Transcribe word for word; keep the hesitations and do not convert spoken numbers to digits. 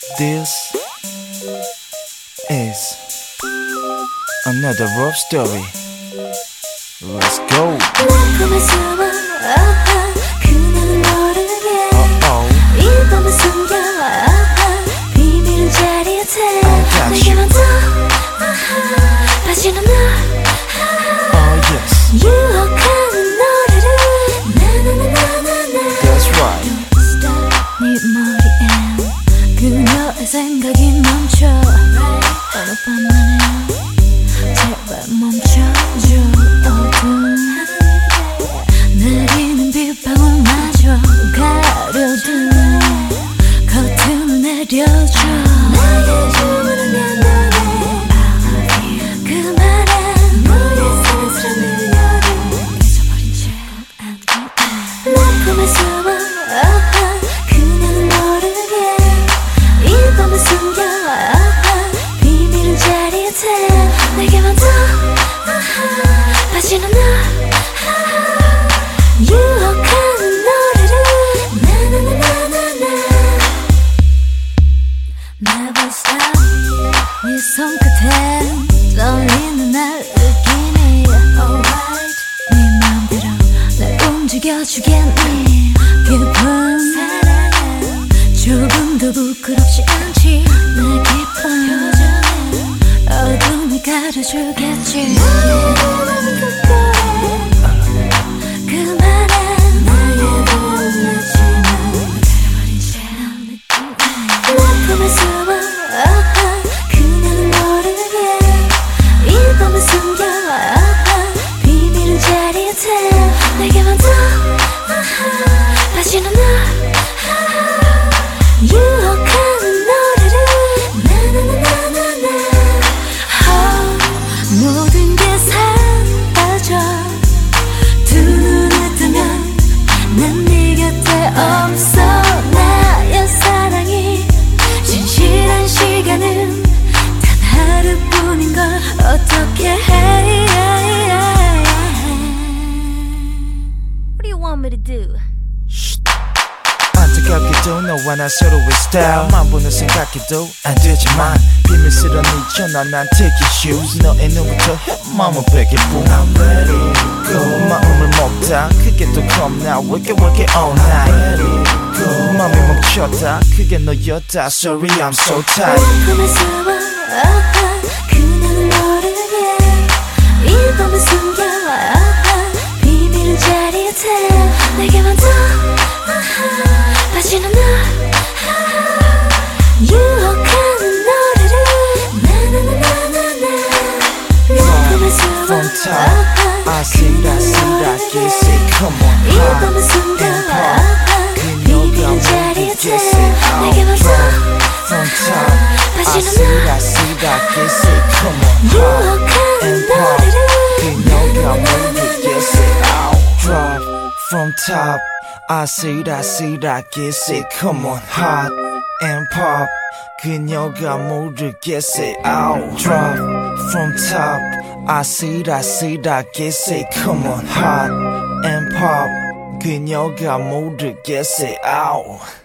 This is another love story. Let's go. 그녀는 모르게 이 밤을 숨겨 비밀은 자리에 태 내게 먼저 빠지는 널 유혹하는 노래를 나나나나나나 That's right. 네 머리엔 그녀의 생각이 멈춰 어느 밤만에 제발 멈춰줘 어두운 내리는 빗방울마저 가려둔 커튼을 내려줘 나의 주문은 내 노래 그 말에 너의 사랑스러운 그녀를 잊어버린 채 내 꿈에서 그녀는 모르게 이 밤을 숨겨 비밀은 자리에 태 내게 먼저 빠지는 널 유혹하는 노래를 나나나나나나 Never stop 네 손끝에 떨리는 날 느끼니 Alright 네 맘대로 날 움직여주겠니 깊은 사랑은 조금도 부끄럽지 않지 내 깊은 표정은 어둠이 가려주겠지 그 말에 나의 도움을 주는 그래버린 채 내 꿈에서 그녀는 모르게 이 밤을 숨겨 비밀은 자리에 태 내게 먼저 빠지는 널 유혹하는 노래를 나나나나나나 모든 게 사라져 두 눈을 뜨면 난 네 곁에 없어 나의 사랑이 진실한 시간은 단 하루뿐인 걸 어떻게 해 What do you want me to do? 안타깝게도 너와 나 서로의 스타일만 보는 생각해도 안 되지만 비밀스런 이 전화 난 taking shoes 너의 눈부터 마음은 베개 뿐 I'm ready to go 마음을 먹다 그게 또 겁나 work it work it all night ready to go 맘이 멈췄다 그게 너였다 sorry I'm so tired 꿈에서 그녀는 모르게 이 밤을 숨겨 비밀은 자리에 태 내게 먼저 빠지는 널 유혹하는 노래를 나나나나나나 내 꿈에서 From top I see that see that kiss it come on 이 밤을 숨겨 비밀은 자리에 태 내게 먼저 From top I 빠지는 see 널 that see that kiss it come on 유혹하는 노래를 그녀가 모르겠어 Drop from top I see that see that kiss it come on hot and pop 그녀가 모르겠어 Drop from top I see that see that kiss it come on hot and pop 그녀가 모르겠어